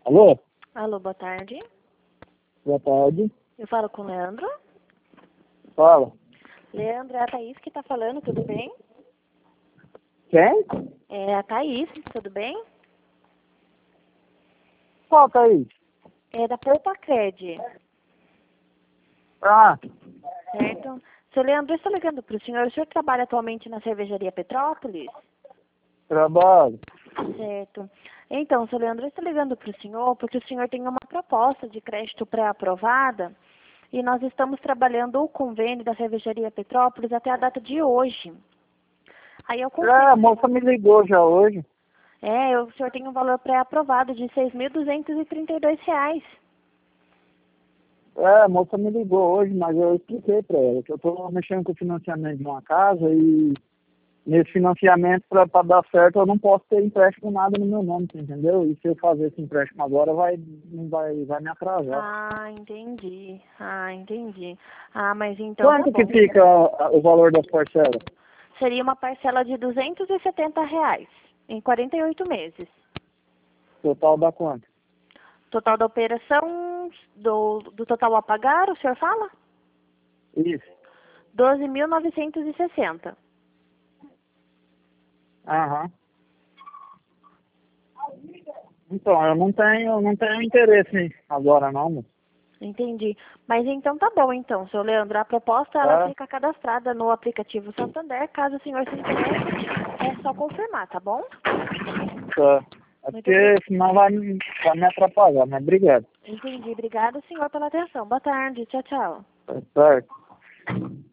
Alô? Alô, boa tarde. Boa tarde. Eu falo com o Leandro. Fala. Leandro, é a Thaís que tá falando, tudo bem? Quem? É a Thaís, tudo bem? Qual, Thaís? É da Poupacred, Ah, certo? Seu Leandro, eu estou ligando para o senhor trabalha atualmente na cervejaria Petrópolis? trabalho. Certo. Então, seu Leandro, eu estou ligando para o senhor porque o senhor tem uma proposta de crédito pré-aprovada e nós estamos trabalhando o convênio da cervejaria Petrópolis até a data de hoje. Aí eu confirmo. A moça me ligou já hoje. O senhor tem um valor pré-aprovado de R$ 6.232. A moça me ligou hoje, mas eu expliquei para ela que eu estou mexendo com o financiamento de uma casa e nesse financiamento, para dar certo, eu não posso ter empréstimo nada no meu nome, você entendeu? E se eu fazer esse empréstimo agora, vai me atrasar. Ah, entendi. Mas então Quanto tá que bom. fica o valor das parcelas? Seria uma parcela de R$ 270 em 48 meses. Total dá quanto? Total da operação, do total a pagar, o senhor fala? Isso. 12.960. Aham. Então, eu não tenho interesse agora não, moço. Entendi. Mas então tá bom, então, seu Leandro. A proposta ela Tá? fica cadastrada no aplicativo Santander. Caso o senhor se interesse, é só confirmar, tá bom? Tá. É Muito porque senão vai me atrapalhar, mas obrigado. Entendi. Obrigada, senhor, pela atenção. Boa tarde. Tchau, tchau. Tá certo.